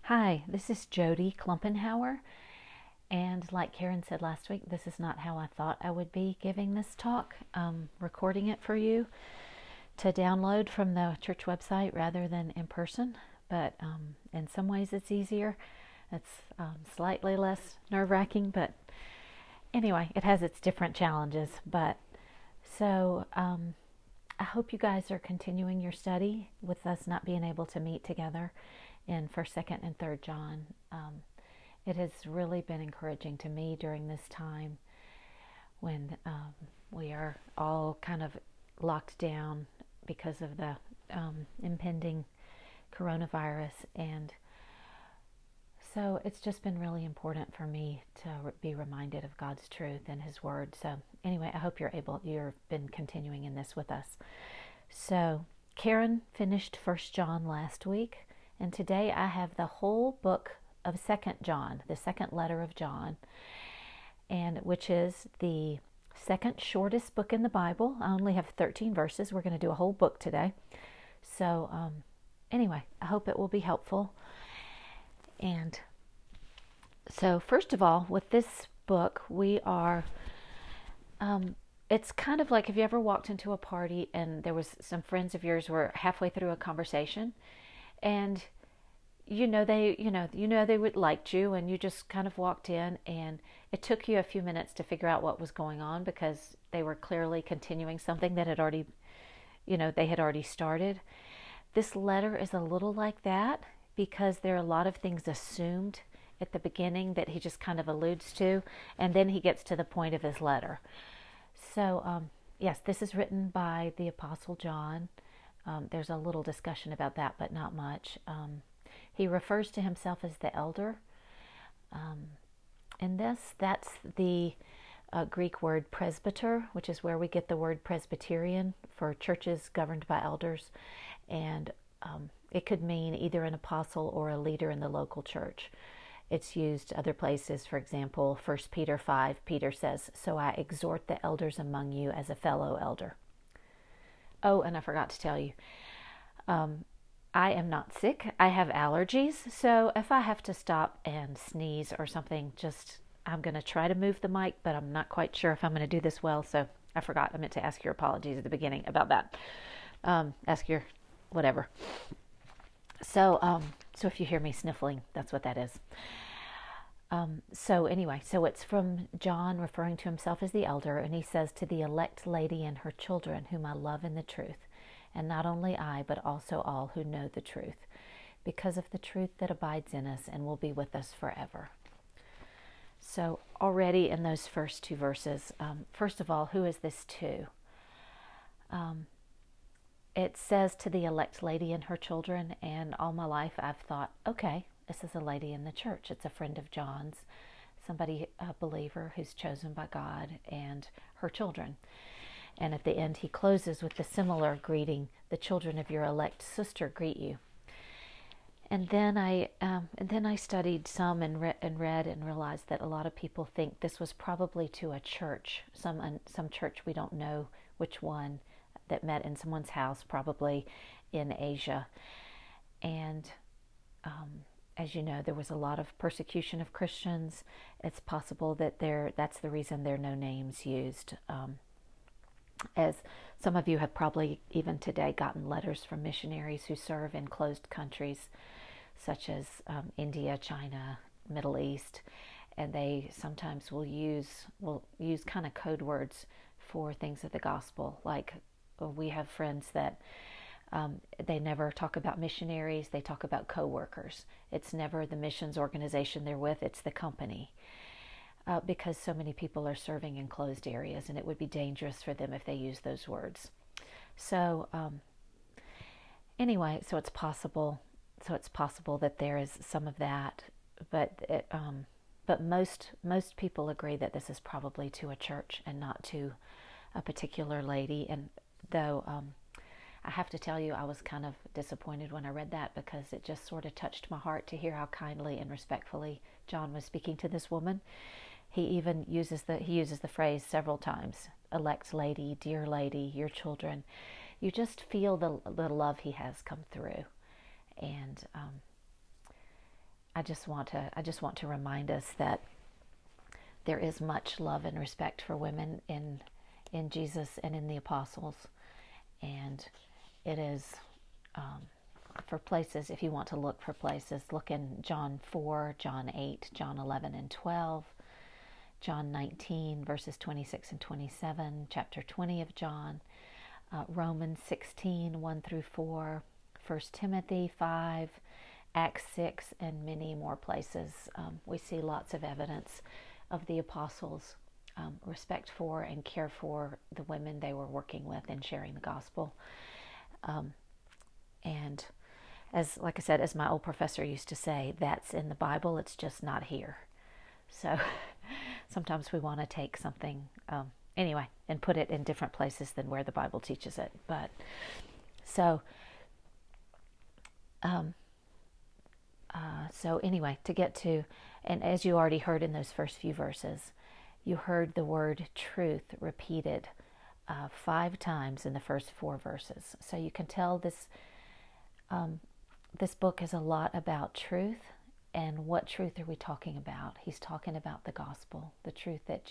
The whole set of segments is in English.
Hi, this is Jody Klumpenhauer, and like Karen said last week, this is not how I thought I would be giving this talk. Recording it for you to download from the church website rather than in person, but in some ways it's easier. It's slightly less nerve-wracking, but anyway, it has its different challenges. But so I hope you guys are continuing your study with us not being able to meet together in 1st, 2nd, and 3rd John. It has really been encouraging to me during this time when we are all kind of locked down because of the impending coronavirus. And so it's just been really important for me to be reminded of God's truth and His Word. So anyway, I hope you've been continuing in this with us. So Karen finished 1st John last week, and today I have the whole book of 2nd John, the second letter of John, and which is the second shortest book in the Bible. I only have 13 verses. We're going to do a whole book today. So anyway, I hope it will be helpful. And so first of all, with this book, we are, it's kind of like, have you ever walked into a party and there was some friends of yours were halfway through a conversation and they would liked you, and you just kind of walked in, and it took you a few minutes to figure out what was going on because they were clearly continuing something that had already, they had already started. This letter is a little like that because there are a lot of things assumed at the beginning that he just kind of alludes to, and then he gets to the point of his letter. So, yes, this is written by the Apostle John. There's a little discussion about that, but not much. He refers to himself as the elder. In this, that's the Greek word presbyter, which is where we get the word Presbyterian for churches governed by elders. And it could mean either an apostle or a leader in the local church. It's used other places. For example, 1 Peter 5, Peter says, "So I exhort the elders among you as a fellow elder." Oh, and I forgot to tell you, I am not sick. I have allergies. So if I have to stop and sneeze or something, I'm going to try to move the mic, but I'm not quite sure if I'm going to do this well. So I forgot. I meant to ask your apologies at the beginning about that. Ask your whatever. So if you hear me sniffling, that's what that is. So anyway, so it's from John referring to himself as the elder, and he says, "To the elect lady and her children, whom I love in the truth, and not only I, but also all who know the truth, because of the truth that abides in us and will be with us forever." So already in those first two verses, first of all, who is this to? It says to the elect lady and her children, and all my life I've thought, okay, this is a lady in the church. It's a friend of John's, somebody, a believer who's chosen by God, and her children. And at the end, he closes with the similar greeting, "The children of your elect sister greet you." And then I studied some and read and realized that a lot of people think this was probably to a church, some church, we don't know which one, that met in someone's house, probably in Asia. And as you know, there was a lot of persecution of Christians. It's possible that that's the reason there are no names used. As some of you have probably even today gotten letters from missionaries who serve in closed countries such as India, China, Middle East, and they sometimes will use kind of code words for things of the gospel. Like we have friends that they never talk about missionaries, they talk about co-workers. It's never the missions organization they're with, it's the company. Because so many people are serving in closed areas, and it would be dangerous for them if they use those words. So anyway, so it's possible that there is some of that, but most people agree that this is probably to a church and not to a particular lady. And though I have to tell you, I was kind of disappointed when I read that because it just sort of touched my heart to hear how kindly and respectfully John was speaking to this woman. He even uses the phrase several times, "elect lady," "dear lady," "your children." You just feel the love he has come through. And I just want to remind us that there is much love and respect for women in Jesus and in the apostles, and it is for places. If you want to look for places, look in John 4, John 8, John 11 and 12, John 19 verses 26 and 27, chapter 20 of John, Romans 16 1 through 4, 1 Timothy 5, Acts 6, and many more places. We see lots of evidence of the apostles' respect for and care for the women they were working with and sharing the gospel. And like I said, as my old professor used to say, that's in the Bible, it's just not here. So sometimes we want to take something, anyway, and put it in different places than where the Bible teaches it. But so anyway, to get to, and as you already heard in those first few verses, you heard the word truth repeated 5 times in the first 4 verses. So you can tell this book is a lot about truth. And what truth are we talking about? He's talking about the gospel, the truth that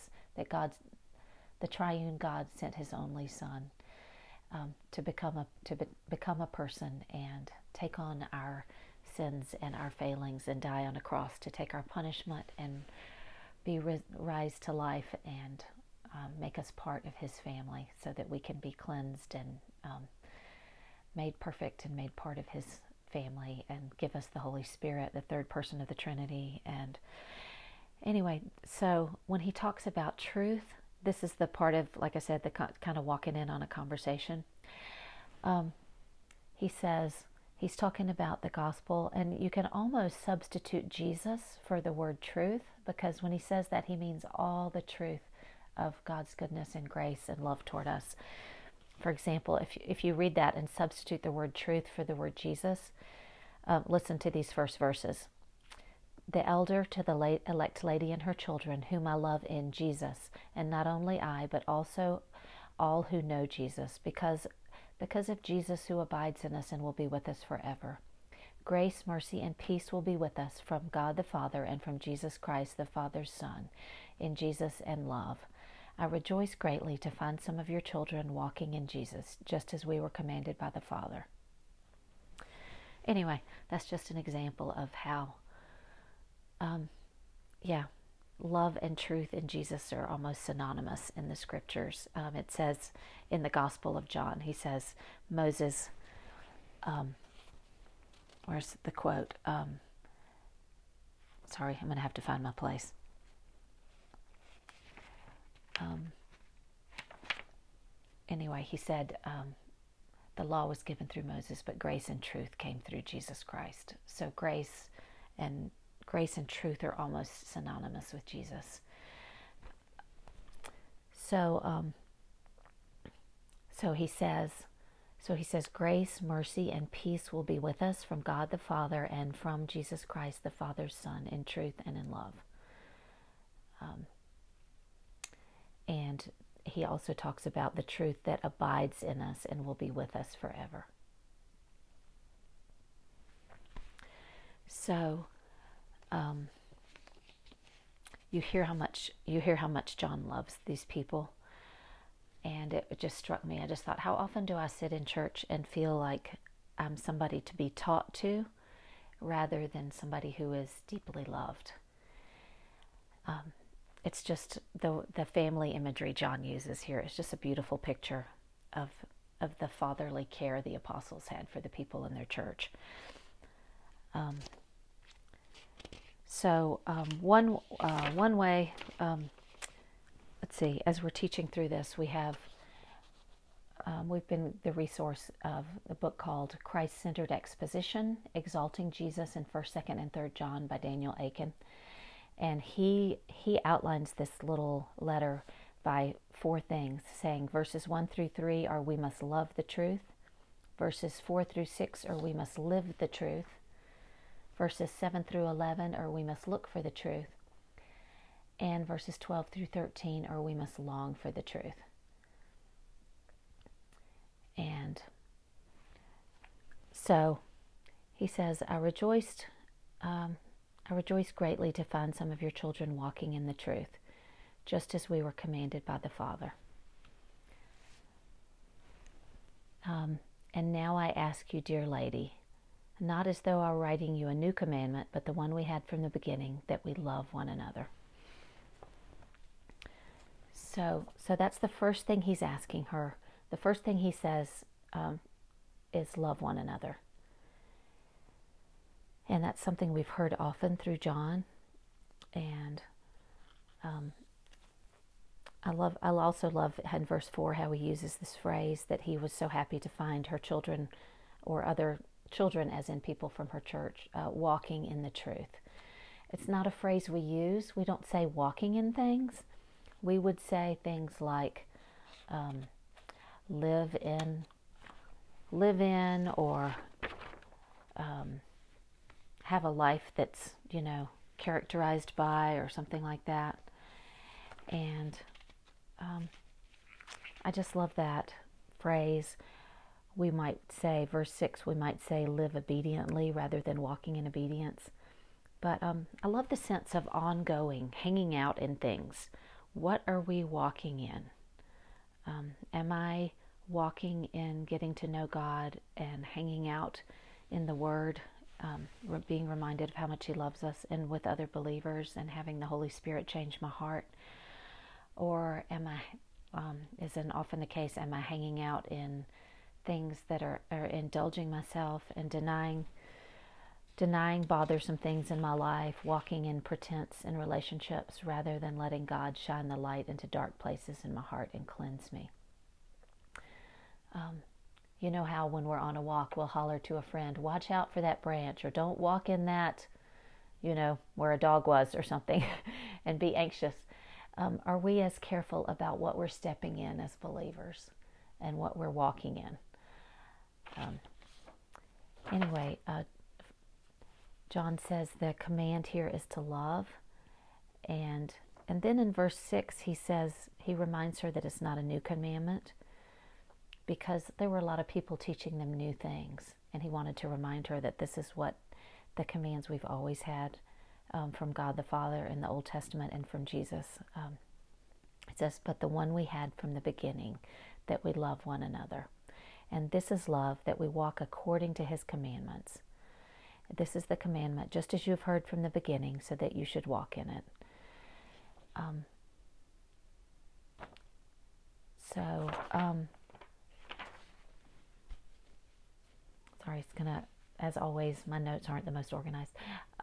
the triune God sent his only Son to become a person and take on our sins and our failings and die on a cross to take our punishment and rise to life and make us part of his family so that we can be cleansed and made perfect and made part of his family and give us the Holy Spirit, the third person of the Trinity. And anyway, so when he talks about truth, this is the part of, like I said, the kind of walking in on a conversation. He says, he's talking about the gospel, and you can almost substitute Jesus for the word truth, because when he says that, he means all the truth of God's goodness and grace and love toward us. For example, if you read that and substitute the word truth for the word Jesus, listen to these first verses. The elder to the elect lady and her children, whom I love in Jesus, and not only I, but also all who know Jesus, because of Jesus who abides in us and will be with us forever. Grace, mercy, and peace will be with us from God the Father and from Jesus Christ, the Father's Son, in Jesus and love. I rejoice greatly to find some of your children walking in Jesus, just as we were commanded by the Father. Anyway, that's just an example of how, love and truth in Jesus are almost synonymous in the scriptures. It says in the Gospel of John, he says, Moses, where's the quote? Sorry, I'm going to have to find my place. Anyway, he said, the law was given through Moses, but grace and truth came through Jesus Christ. So grace and truth are almost synonymous with Jesus. So he says, grace, mercy, and peace will be with us from God the Father and from Jesus Christ, the Father's Son, in truth and in love. And he also talks about the truth that abides in us and will be with us forever. So, you hear how much John loves these people, and it just struck me. I just thought, how often do I sit in church and feel like I'm somebody to be taught to, rather than somebody who is deeply loved? It's just the family imagery John uses here. It's just a beautiful picture of the fatherly care the apostles had for the people in their church. One way, let's see, as we're teaching through this, we've been the resource of a book called Christ-Centered Exposition, Exalting Jesus in 1st, 2nd, and 3rd John by Daniel Akin. And he outlines this little letter by 4 things, saying verses 1 through 3 are we must love the truth. Verses 4 through 6 are we must live the truth. Verses 7 through 11 are we must look for the truth. And verses 12 through 13 are we must long for the truth. And so he says, I rejoiced I rejoice greatly to find some of your children walking in the truth, just as we were commanded by the Father. And now I ask you, dear lady, not as though I were writing you a new commandment, but the one we had from the beginning, that we love one another. So that's the first thing he's asking her. The first thing he says is love one another. And that's something we've heard often through John. And I also love in verse 4 how he uses this phrase that he was so happy to find her children, or other children as in people from her church, walking in the truth. It's not a phrase we use. We don't say walking in things. We would say things like live in, or have a life that's, characterized by, or something like that. And I just love that phrase. We might say, verse 6, we might say live obediently rather than walking in obedience. But I love the sense of ongoing, hanging out in things. What are we walking in? Am I walking in getting to know God and hanging out in the Word, being reminded of how much He loves us, and with other believers, and having the Holy Spirit change my heart? Or am I, as is often the case, am I hanging out in things that are indulging myself and denying bothersome things in my life, walking in pretense in relationships rather than letting God shine the light into dark places in my heart and cleanse me? You know how when we're on a walk, we'll holler to a friend, watch out for that branch, or don't walk in that, where a dog was or something, and be anxious. Are we as careful about what we're stepping in as believers and what we're walking in? Anyway, John says the command here is to love. And then in verse 6, he reminds her that it's not a new commandment, because there were a lot of people teaching them new things. And he wanted to remind her that this is what the commands we've always had from God the Father in the Old Testament and from Jesus. It says, but the one we had from the beginning, that we love one another. And this is love, that we walk according to His commandments. This is the commandment, just as you have heard from the beginning, so that you should walk in it. Sorry, it's gonna, as always, my notes aren't the most organized.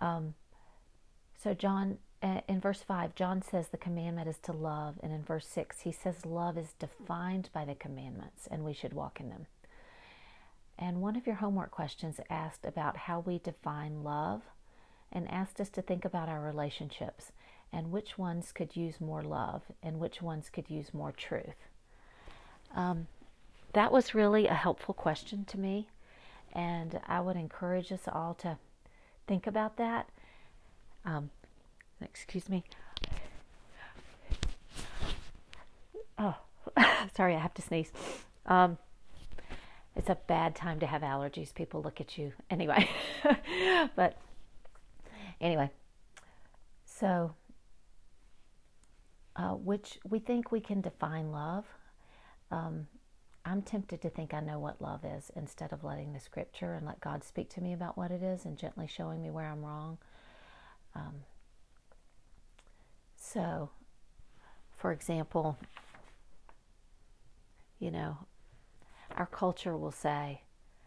So John, in verse 5, John says the commandment is to love, and in verse 6, he says love is defined by the commandments, and we should walk in them. And one of your homework questions asked about how we define love, and asked us to think about our relationships, and which ones could use more love, and which ones could use more truth. That was really a helpful question to me, and I would encourage us all to think about that. Excuse me. Oh, sorry, I have to sneeze. It's a bad time to have allergies. People look at you. Anyway, so which we think we can define love. I'm tempted to think I know what love is, instead of letting the Scripture and let God speak to me about what it is and gently showing me where I'm wrong. So, for example, our culture will say,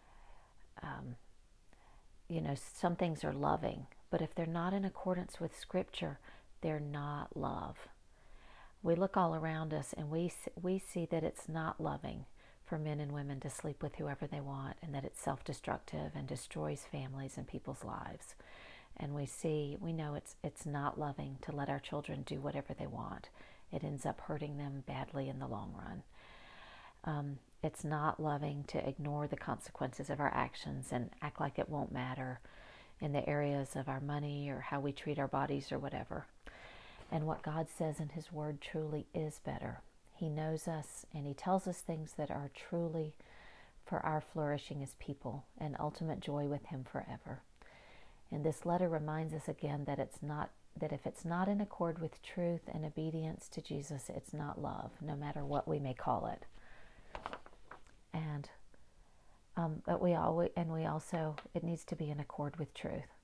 some things are loving, but if they're not in accordance with Scripture, they're not love. We look all around us and we see that it's not loving for men and women to sleep with whoever they want, and that it's self-destructive and destroys families and people's lives. And we know it's not loving to let our children do whatever they want. It ends up hurting them badly in the long run. It's not loving to ignore the consequences of our actions and act like it won't matter in the areas of our money or how we treat our bodies or whatever. And what God says in His Word truly is better. He knows us, and He tells us things that are truly for our flourishing as people and ultimate joy with Him forever. And this letter reminds us again that if it's not in accord with truth and obedience to Jesus, it's not love, no matter what we may call it. And but we also it needs to be in accord with truth.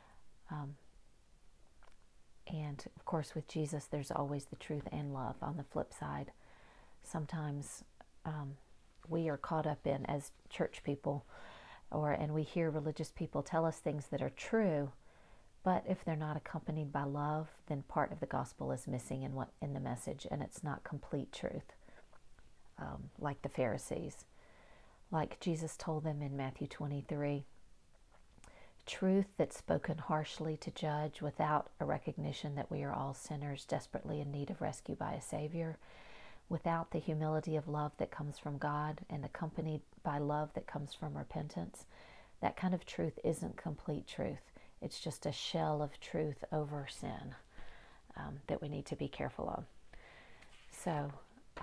And of course, with Jesus, there's always the truth and love. On the flip side, sometimes we are caught up in, as church people, and we hear religious people tell us things that are true, but if they're not accompanied by love, then part of the gospel is missing in the message, and it's not complete truth. Like the Pharisees, like Jesus told them in Matthew 23, truth that's spoken harshly to judge without a recognition that we are all sinners desperately in need of rescue by a Savior, without the humility of love that comes from God and accompanied by love that comes from repentance, that kind of truth isn't complete truth. It's just a shell of truth over sin that we need to be careful of. So,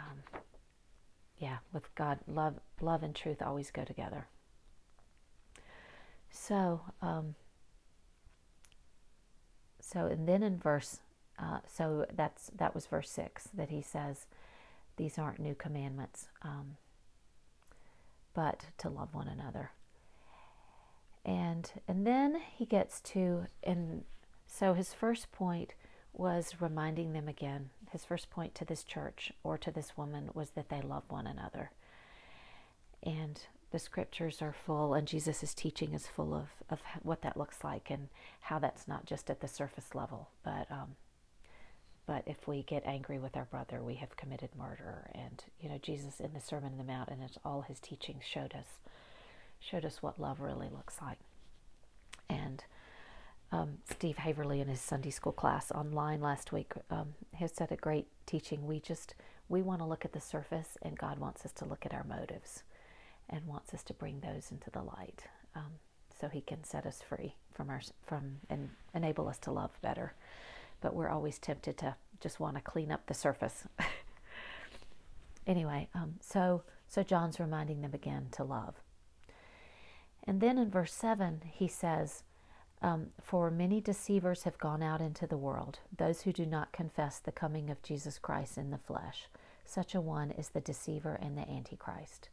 with God, love and truth always go together. So, and then in verse, that was verse 6, that he says, these aren't new commandments, but to love one another. And then he gets to, and so his first point was reminding them again. His first point to this church or to this woman was that they love one another. And the scriptures are full, and Jesus' teaching is full of what that looks like and how that's not just at the surface level, but if we get angry with our brother, we have committed murder. And Jesus in the Sermon on the Mount and all his teachings showed us what love really looks like. And Steve Haverly in his Sunday school class online last week has said a great teaching. We want to look at the surface, and God wants us to look at our motives and wants us to bring those into the light, so he can set us free and enable us to love better. But we're always tempted to just want to clean up the surface. Anyway, so John's reminding them again to love. And then in verse 7, he says, for many deceivers have gone out into the world, those who do not confess the coming of Jesus Christ in the flesh. Such a one is the deceiver and the Antichrist.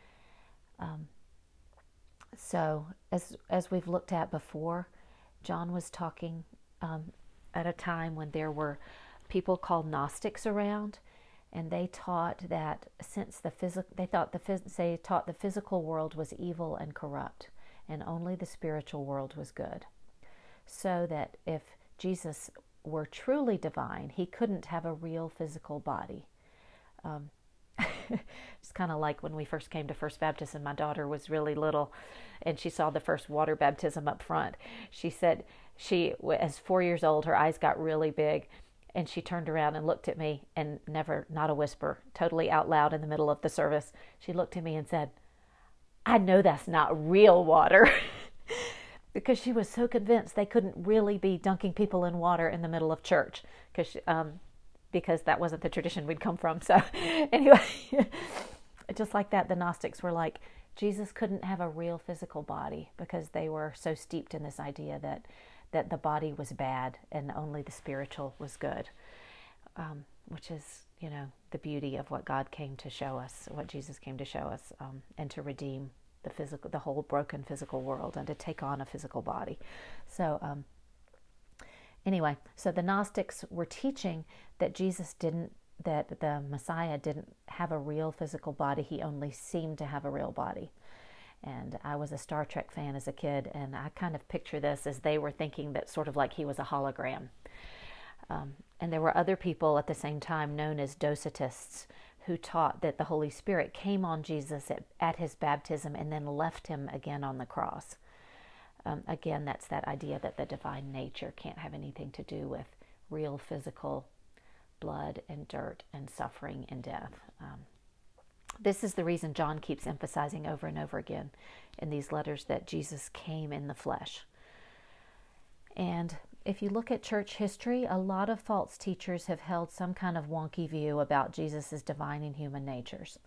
So as we've looked at before, John was talking at a time when there were people called Gnostics around, and they taught that since the physical world was evil and corrupt, and only the spiritual world was good. So that if Jesus were truly divine, he couldn't have a real physical body. It's kind of like when we first came to First Baptist and my daughter was really little and she saw the first water baptism up front. She said as 4 years old, her eyes got really big and she turned around and looked at me and not a whisper, totally out loud in the middle of the service. She looked at me and said, I know that's not real water. Because she was so convinced they couldn't really be dunking people in water in the middle of church, because that wasn't the tradition we'd come from. So anyway, just like that, the Gnostics were like, Jesus couldn't have a real physical body because they were so steeped in this idea that the body was bad and only the spiritual was good, which is, the beauty of what God came to show us, what Jesus came to show us, and to redeem the whole broken physical world and to take on a physical body. So anyway, so the Gnostics were teaching that that the Messiah didn't have a real physical body. He only seemed to have a real body. And I was a Star Trek fan as a kid, and I kind of picture this as they were thinking that sort of like he was a hologram. And there were other people at the same time known as Docetists who taught that the Holy Spirit came on Jesus at his baptism and then left him again on the cross. Again, that's that idea that the divine nature can't have anything to do with real physical blood and dirt and suffering and death. This is the reason John keeps emphasizing over and over again in these letters that Jesus came in the flesh. And if you look at church history, a lot of false teachers have held some kind of wonky view about Jesus' divine and human natures.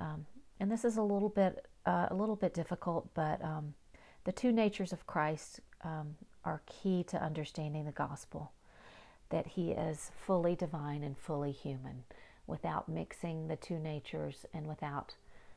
And this is a little bit difficult, but the two natures of Christ are key to understanding the gospel, that he is fully divine and fully human, without mixing the two natures and without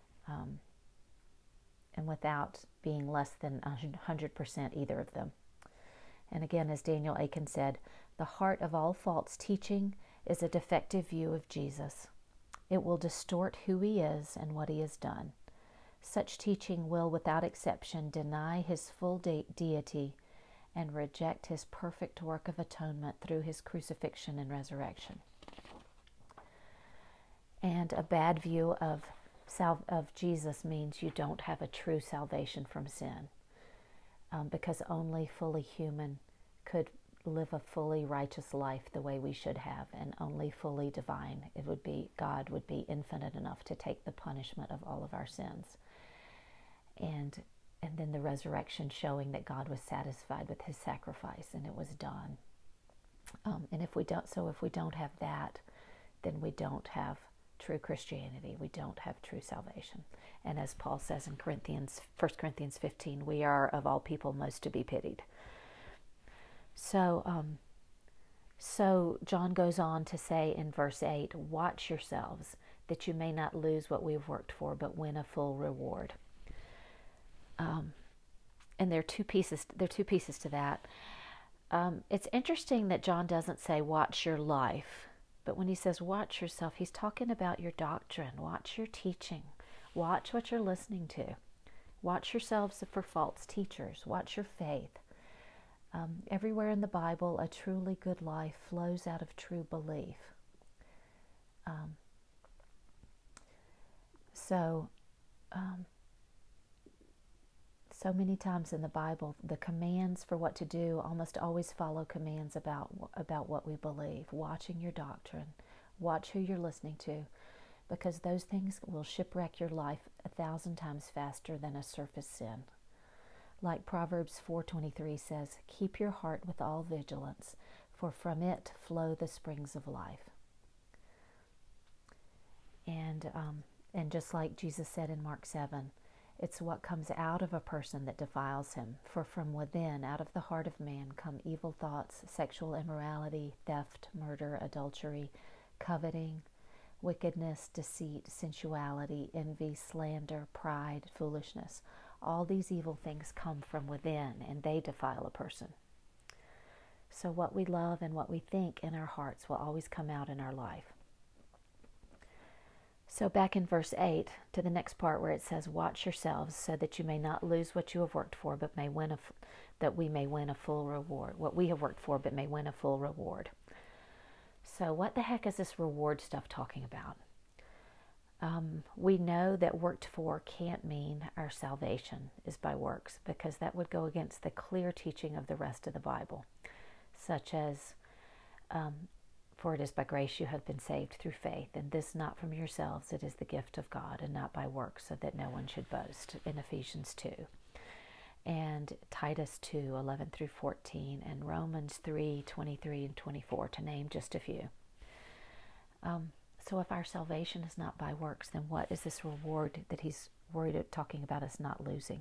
being less than 100% either of them. And again, as Daniel Akin said, the heart of all false teaching is a defective view of Jesus. It will distort who he is and what he has done. Such teaching will, without exception, deny his full deity and reject his perfect work of atonement through his crucifixion and resurrection. And a bad view of Jesus means you don't have a true salvation from sin, because only fully human could live a fully righteous life the way we should have, and only fully divine. God would be infinite enough to take the punishment of all of our sins. And then the resurrection showing that God was satisfied with his sacrifice and it was done. And if we don't have that, then we don't have true Christianity. We don't have true salvation. And as Paul says in 1 Corinthians 15, we are of all people most to be pitied. So John goes on to say in verse 8, watch yourselves that you may not lose what we've worked for, but win a full reward. And there are two pieces to that. It's interesting that John doesn't say watch your life, but when he says watch yourself, he's talking about your doctrine. Watch your teaching. Watch what you're listening to. Watch yourselves for false teachers. Watch your faith. Everywhere in the Bible, a truly good life flows out of true belief. So many times in the Bible, the commands for what to do almost always follow commands about what we believe. Watching your doctrine. Watch who you're listening to, because those things will shipwreck your life 1,000 times faster than a surface sin. Like Proverbs 4:23 says, keep your heart with all vigilance, for from it flow the springs of life. And just like Jesus said in Mark 7, it's what comes out of a person that defiles him. For from within, out of the heart of man, come evil thoughts, sexual immorality, theft, murder, adultery, coveting, wickedness, deceit, sensuality, envy, slander, pride, foolishness. All these evil things come from within, and they defile a person. So what we love and what we think in our hearts will always come out in our life. So back in verse 8, to the next part where it says, watch yourselves so that you may not lose what you have worked for, but that we may win a full reward. What we have worked for, but may win a full reward. So what the heck is this reward stuff talking about? We know that worked for can't mean our salvation is by works, because that would go against the clear teaching of the rest of the Bible, such as, for it is by grace you have been saved through faith, and this not from yourselves, it is the gift of God, and not by works, so that no one should boast, in Ephesians 2. And Titus 2:11 through 14, and Romans 3:23 and 24, to name just a few. So if our salvation is not by works, then what is this reward that he's talking about us not losing?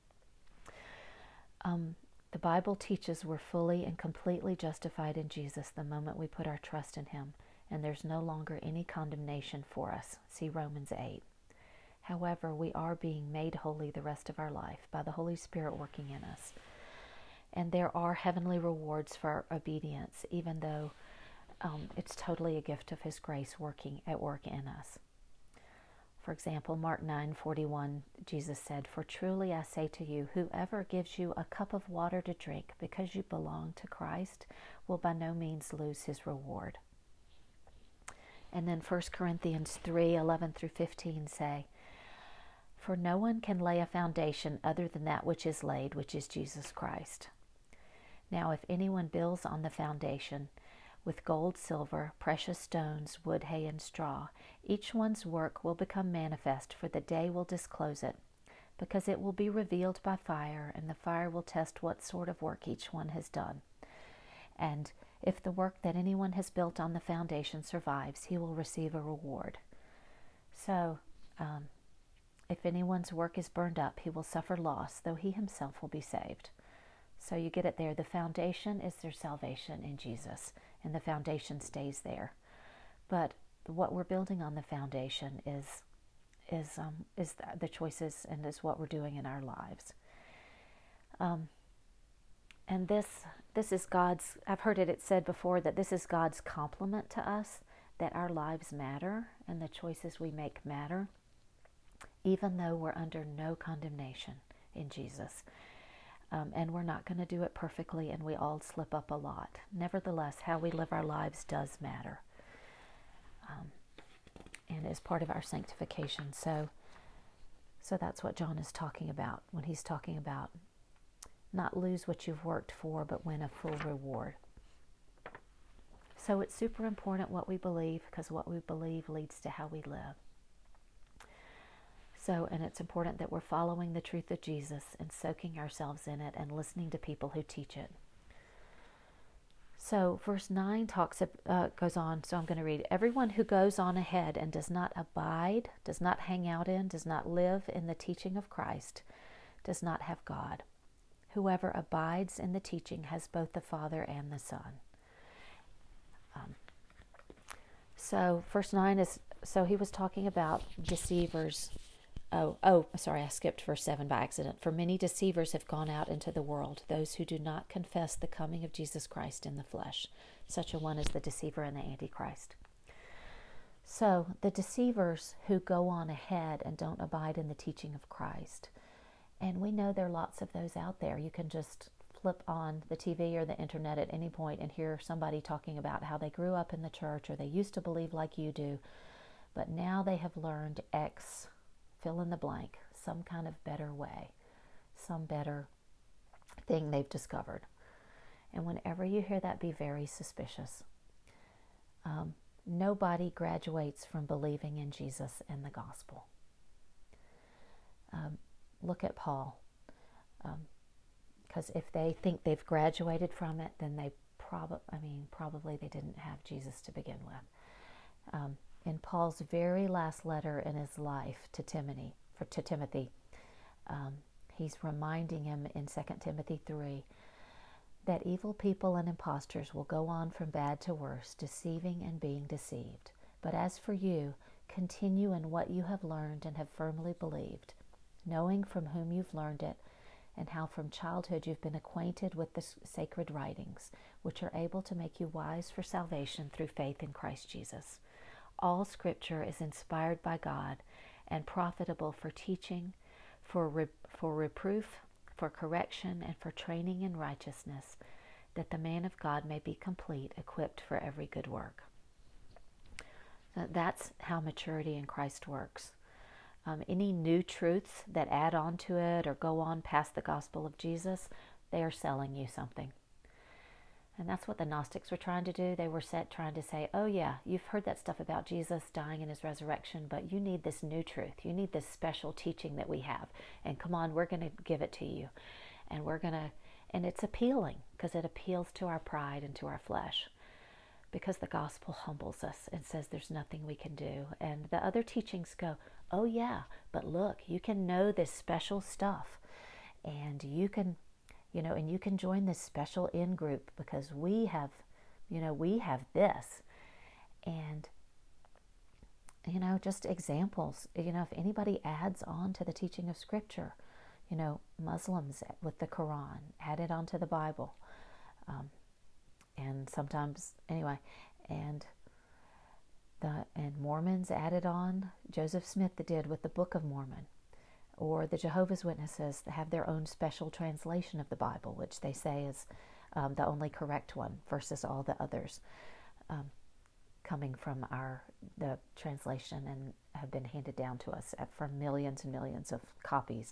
The Bible teaches we're fully and completely justified in Jesus the moment we put our trust in him, and there's no longer any condemnation for us. See Romans 8. However, we are being made holy the rest of our life by the Holy Spirit working in us. And there are heavenly rewards for our obedience, even though it's totally a gift of his grace at work in us. For example, Mark 9:41, Jesus said, for truly I say to you, whoever gives you a cup of water to drink because you belong to Christ will by no means lose his reward. And then 1 Corinthians 3:11 through 15 say, for no one can lay a foundation other than that which is laid, which is Jesus Christ. Now if anyone builds on the foundation with gold, silver, precious stones, wood, hay, and straw, each one's work will become manifest, for the day will disclose it, because it will be revealed by fire, and the fire will test what sort of work each one has done. And if the work that anyone has built on the foundation survives, he will receive a reward. So, if anyone's work is burned up, he will suffer loss, though he himself will be saved, So you get it there. The foundation is their salvation in Jesus, and the foundation stays there. But what we're building on the foundation is the choices and is what we're doing in our lives. And this is God's, I've heard it said before that this is God's compliment to us, that our lives matter and the choices we make matter, even though we're under no condemnation in Jesus. And we're not going to do it perfectly, and we all slip up a lot. Nevertheless, how we live our lives does matter, and is part of our sanctification. So that's what John is talking about when he's talking about not lose what you've worked for, but win a full reward. So it's super important what we believe, because what we believe leads to how we live. So, and it's important that we're following the truth of Jesus and soaking ourselves in it and listening to people who teach it. So verse 9 goes on, so I'm going to read. Everyone who goes on ahead and does not abide, does not hang out in, does not live in the teaching of Christ, does not have God. Whoever abides in the teaching has both the Father and the Son. So verse 9 is, so he was talking about deceivers. Sorry, I skipped verse 7 by accident. For many deceivers have gone out into the world, those who do not confess the coming of Jesus Christ in the flesh. Such a one is the deceiver and the Antichrist. So the deceivers who go on ahead and don't abide in the teaching of Christ. And we know there are lots of those out there. You can just flip on the TV or the internet at any point and hear somebody talking about how they grew up in the church or they used to believe like you do, but now they have learned X, fill in the blank, some kind of better way, some better thing they've discovered. And whenever you hear that, be very suspicious. Nobody graduates from believing in Jesus and the gospel. Look at Paul. Because if they think they've graduated from it, then they probably they didn't have Jesus to begin with. In Paul's very last letter in his life to Timothy, he's reminding him in 2 Timothy 3 that evil people and impostors will go on from bad to worse, deceiving and being deceived. But as for you, continue in what you have learned and have firmly believed, knowing from whom you've learned it, and how from childhood you've been acquainted with the sacred writings, which are able to make you wise for salvation through faith in Christ Jesus. All Scripture is inspired by God and profitable for teaching, for reproof, for correction, and for training in righteousness, that the man of God may be complete, equipped for every good work. So that's how maturity in Christ works. Any new truths that add on to it or go on past the gospel of Jesus, they are selling you something. And that's what the Gnostics were trying to do. They were trying to say, oh yeah, you've heard that stuff about Jesus dying and his resurrection, but you need this new truth. You need this special teaching that we have. And come on, we're going to give it to you. And and it's appealing because it appeals to our pride and to our flesh. Because the gospel humbles us and says there's nothing we can do. And the other teachings go, oh yeah, but look, you can know this special stuff. And you can join this special in-group because we have this. And, just examples, if anybody adds on to the teaching of Scripture, Muslims with the Quran, add it onto the Bible. And sometimes, and Mormons added on, Joseph Smith did with the Book of Mormon, or the Jehovah's Witnesses have their own special translation of the Bible, which they say is the only correct one versus all the others coming from the translation and have been handed down to us from millions and millions of copies.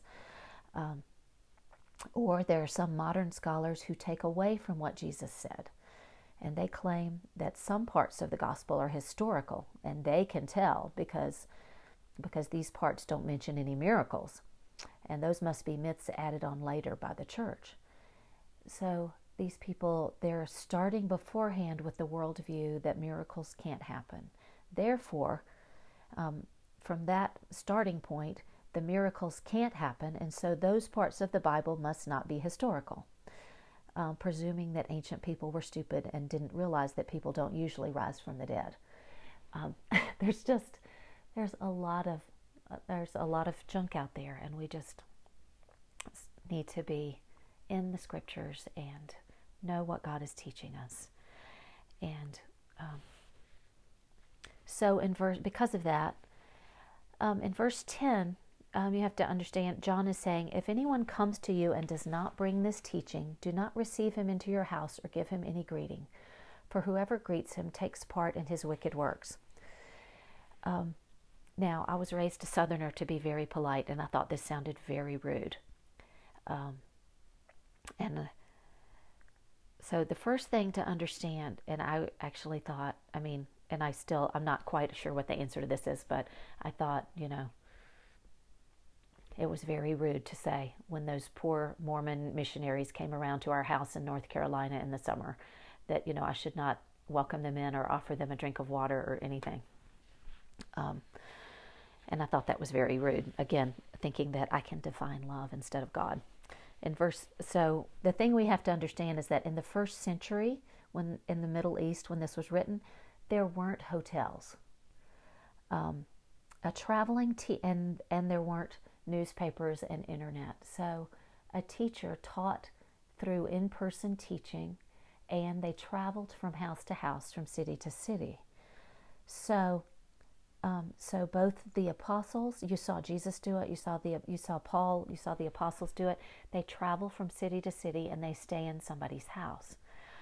Or there are some modern scholars who take away from what Jesus said. And they claim that some parts of the gospel are historical, and they can tell because these parts don't mention any miracles. And those must be myths added on later by the church. So these people, they're starting beforehand with the worldview that miracles can't happen. Therefore, from that starting point, the miracles can't happen, and so those parts of the Bible must not be historical. presuming that ancient people were stupid and didn't realize that people don't usually rise from the dead. There's a lot of junk out there, and we just need to be in the scriptures and know what God is teaching us. And so because of that, in verse 10, you have to understand, John is saying, if anyone comes to you and does not bring this teaching, do not receive him into your house or give him any greeting, for whoever greets him takes part in his wicked works. Now, I was raised a Southerner to be very polite, and I thought this sounded very rude. So the first thing to understand, and I actually thought, I'm not quite sure what the answer to this is, but I thought, it was very rude to say when those poor Mormon missionaries came around to our house in North Carolina in the summer that, I should not welcome them in or offer them a drink of water or anything. And I thought that was very rude. Again, thinking that I can define love instead of God. So the thing we have to understand is that in the first century, when in the Middle East, when this was written, there weren't hotels. A traveling and there weren't newspapers and internet. So a teacher taught through in-person teaching, and they traveled from house to house, from city to city. So both the apostles, you saw Jesus do it, you saw Paul, you saw the apostles do it. They travel from city to city and they stay in somebody's house.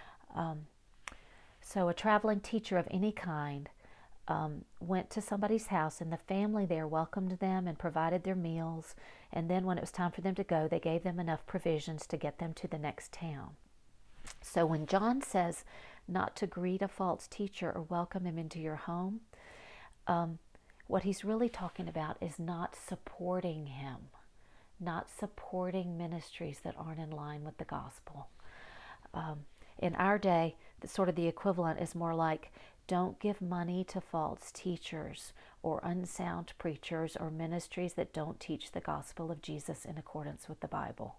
So a traveling teacher of any kind went to somebody's house, and the family there welcomed them and provided their meals. And then when it was time for them to go, they gave them enough provisions to get them to the next town. So when John says not to greet a false teacher or welcome him into your home, what he's really talking about is not supporting him, not supporting ministries that aren't in line with the gospel. In our day, the equivalent is more like, don't give money to false teachers or unsound preachers or ministries that don't teach the gospel of Jesus in accordance with the Bible.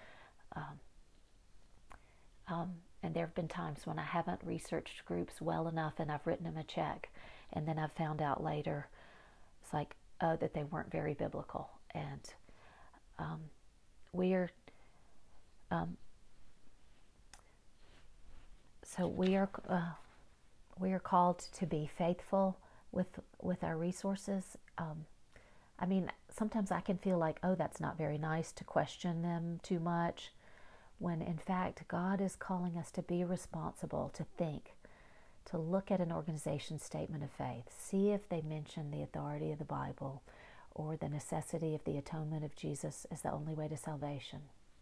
And there have been times when I haven't researched groups well enough and I've written them a check, and then I've found out later, it's like, that they weren't very biblical. And we are called to be faithful with our resources. Sometimes I can feel like, that's not very nice to question them too much, when in fact God is calling us to be responsible, to think, to look at an organization's statement of faith, see if they mention the authority of the Bible or the necessity of the atonement of Jesus as the only way to salvation.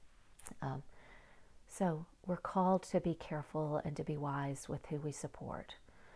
So we're called to be careful and to be wise with who we support.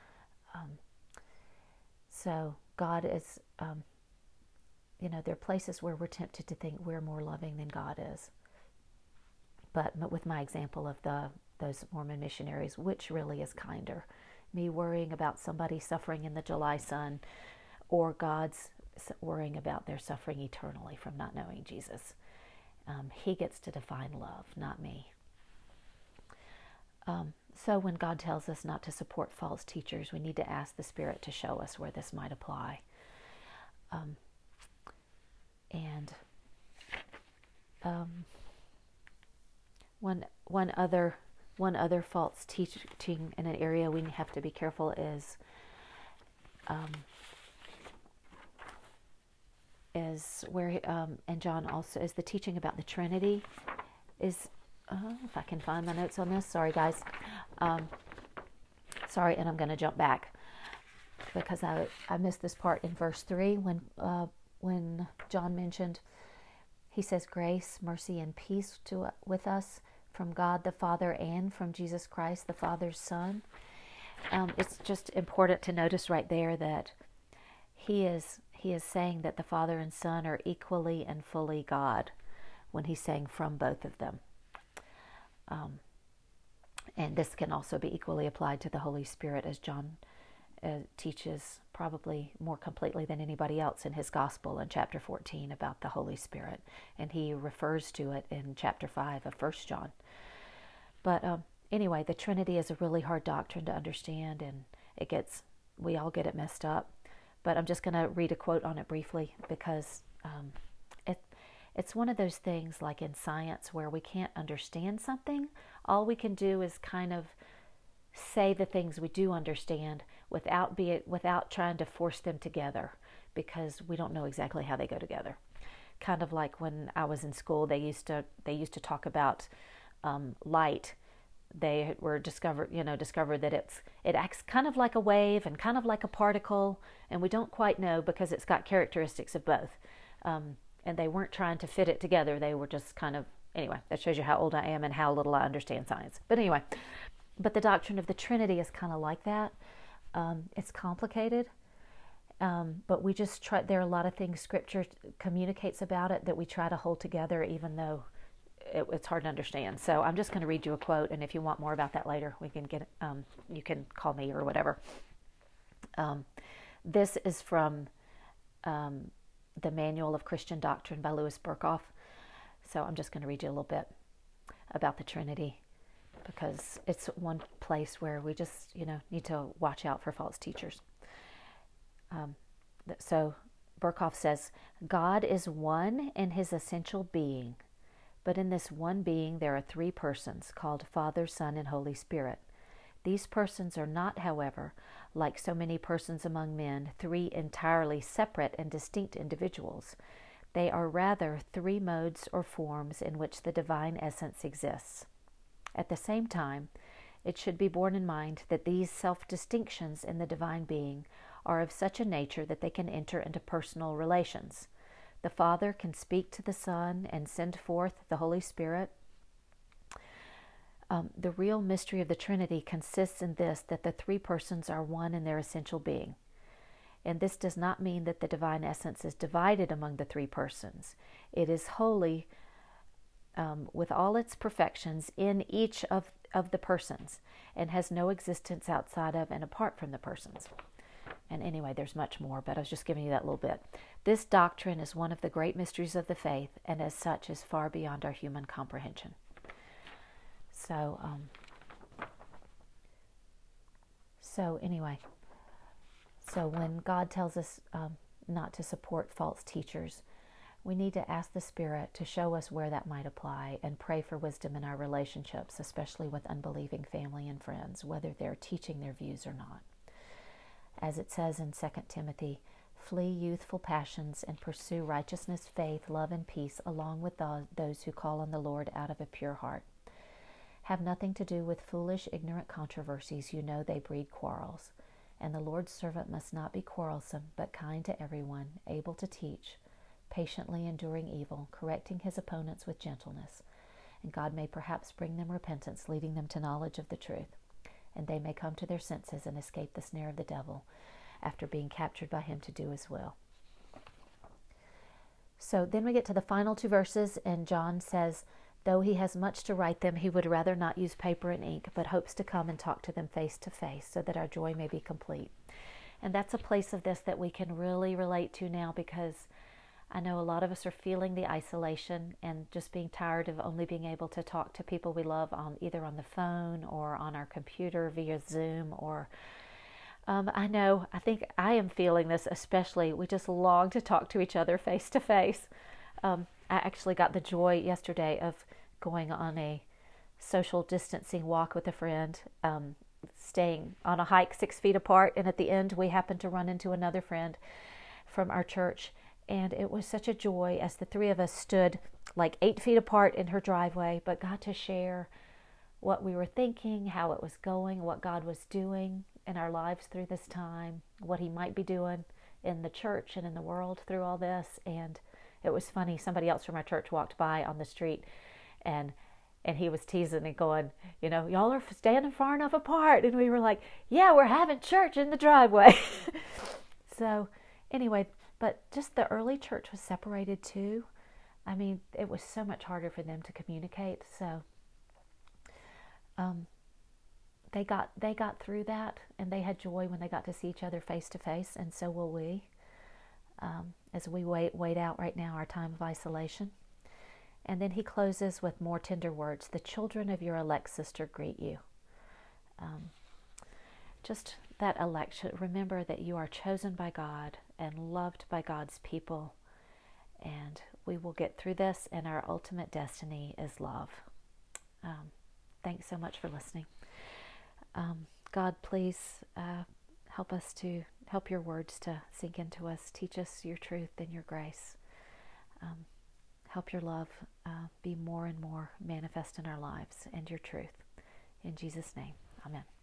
So God is, there are places where we're tempted to think we're more loving than God is. But with my example of those Mormon missionaries, which really is kinder? Me worrying about somebody suffering in the July sun, or God's worrying about their suffering eternally from not knowing Jesus? He gets to define love, not me. So when God tells us not to support false teachers, we need to ask the Spirit to show us where this might apply. One other false teaching in an area we have to be careful is where and John also is the teaching about the Trinity. If I can find my notes on this, sorry guys. Sorry, and I'm going to jump back because I missed this part in verse 3 when John mentioned, he says, grace, mercy, and peace with us from God the Father and from Jesus Christ, the Father's Son. It's just important to notice right there that he is saying that the Father and Son are equally and fully God when he's saying from both of them. And this can also be equally applied to the Holy Spirit, as John teaches probably more completely than anybody else in his gospel in chapter 14 about the Holy Spirit. And he refers to it in chapter 5 of 1 John. But anyway, the Trinity is a really hard doctrine to understand, and we all get it messed up. But I'm just going to read a quote on it briefly, because it's one of those things like in science where we can't understand something. All we can do is kind of say the things we do understand without trying to force them together, because we don't know exactly how they go together. Kind of like when I was in school, they used to talk about light. They were discovered that it acts kind of like a wave and kind of like a particle, and we don't quite know because it's got characteristics of both. And they weren't trying to fit it together. They were just kind of, anyway, that shows you how old I am and how little I understand science. But anyway, but the doctrine of the Trinity is kind of like that. It's complicated, but we just try. There are a lot of things Scripture communicates about it that we try to hold together, even though it's hard to understand. So I'm just going to read you a quote, and if you want more about that later, we can get. You can call me or whatever. This is from the Manual of Christian Doctrine by Louis Berkhof. So I'm just going to read you a little bit about the Trinity, because it's one place where we just, need to watch out for false teachers. So Berkhof says, God is one in his essential being, but in this one being there are three persons called Father, Son, and Holy Spirit. These persons are not, however, like so many persons among men, three entirely separate and distinct individuals. They are rather three modes or forms in which the divine essence exists. At the same time, it should be borne in mind that these self-distinctions in the divine being are of such a nature that they can enter into personal relations. The Father can speak to the Son and send forth the Holy Spirit. The real mystery of the Trinity consists in this, that the three persons are one in their essential being. And this does not mean that the divine essence is divided among the three persons. It is wholly, with all its perfections, in each of the persons, and has no existence outside of and apart from the persons. And anyway, there's much more, but I was just giving you that little bit. This doctrine is one of the great mysteries of the faith, and as such is far beyond our human comprehension. So anyway, so when God tells us not to support false teachers, we need to ask the Spirit to show us where that might apply, and pray for wisdom in our relationships, especially with unbelieving family and friends, whether they're teaching their views or not. As it says in 2 Timothy, flee youthful passions and pursue righteousness, faith, love, and peace, along with those who call on the Lord out of a pure heart. Have nothing to do with foolish, ignorant controversies. You know they breed quarrels. And the Lord's servant must not be quarrelsome, but kind to everyone, able to teach, patiently enduring evil, correcting his opponents with gentleness. And God may perhaps bring them repentance, leading them to knowledge of the truth. And they may come to their senses and escape the snare of the devil, after being captured by him to do his will. So then we get to the final two verses, and John says, though he has much to write them, he would rather not use paper and ink, but hopes to come and talk to them face to face, so that our joy may be complete. And that's a place of this that we can really relate to now, because I know a lot of us are feeling the isolation and just being tired of only being able to talk to people we love either on the phone or on our computer via Zoom or I think I am feeling this especially. We just long to talk to each other face to face. I actually got the joy yesterday of going on a social distancing walk with a friend, staying on a hike 6 feet apart. And at the end, we happened to run into another friend from our church. And it was such a joy as the three of us stood like 8 feet apart in her driveway, but got to share what we were thinking, how it was going, what God was doing in our lives through this time, what he might be doing in the church and in the world through all this. And it was funny. Somebody else from our church walked by on the street, and he was teasing and going, y'all are standing far enough apart. And we were like, yeah, we're having church in the driveway. So anyway, but just the early church was separated too. I mean, it was so much harder for them to communicate. So they got through that, and they had joy when they got to see each other face to face, and so will we. As we wait out right now our time of isolation. And then he closes with more tender words. The children of your elect sister greet you. Just that election. Remember that you are chosen by God and loved by God's people. And we will get through this, and our ultimate destiny is love. Thanks so much for listening. God, please help your words to sink into us. Teach us your truth and your grace. Help your love be more and more manifest in our lives, and your truth. In Jesus' name, amen.